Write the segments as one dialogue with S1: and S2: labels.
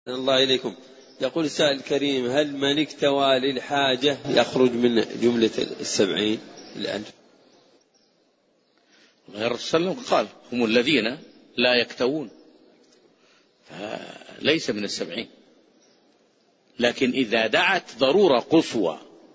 S1: الله إليكم. يقول السائل الكريم: هل من اكتوى للحاجة يخرج من جملة 70 الآن؟
S2: الرسول صلى الله عليه وسلم قال: هم الذين لا يكتوون، فليس من 70. لكن إذا دعت ضرورة قصوى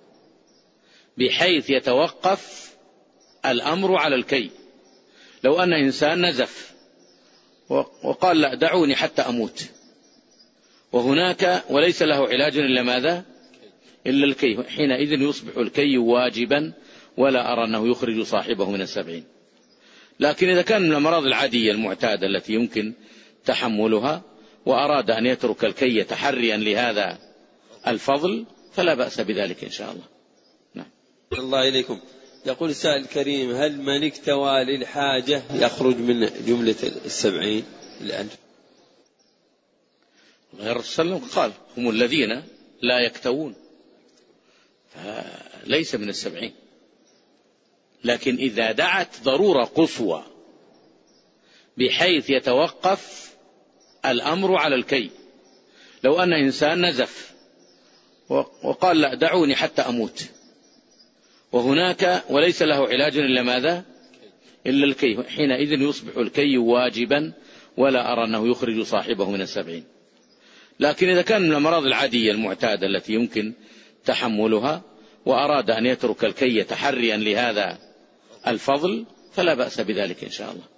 S2: بحيث يتوقف الأمر على الكي، لو أن إنسان نزف وقال: لا، دعوني حتى أموت، وهناك وليس له علاج إلا ماذا؟ إلا الكي، حينئذ يصبح الكي واجبا، ولا أرى أنه يخرج صاحبه من 70. لكن إذا كان من الأمراض العادية المعتادة التي يمكن تحملها وأراد أن يترك الكي تحريا لهذا الفضل فلا بأس بذلك إن شاء الله. نعم.
S1: الله إليكم. يقول السائل الكريم: هل من اكتوى للحاجة يخرج من جملة 70 الآن؟
S2: الرسول صلى الله عليه وسلم قال: هم الذين لا يكتوون، فليس من 70. لكن إذا دعت ضرورة قصوى بحيث يتوقف الأمر على الكي، لو أن إنسان نزف وقال: لا، دعوني حتى أموت، وهناك وليس له علاج إلا ماذا؟ إلا الكي، حينئذ يصبح الكي واجبا، ولا أرى أنه يخرج صاحبه من 70. لكن إذا كان من الأمراض العادية المعتادة التي يمكن تحملها وأراد أن يترك الكي تحريا لهذا الفضل فلا بأس بذلك إن شاء الله.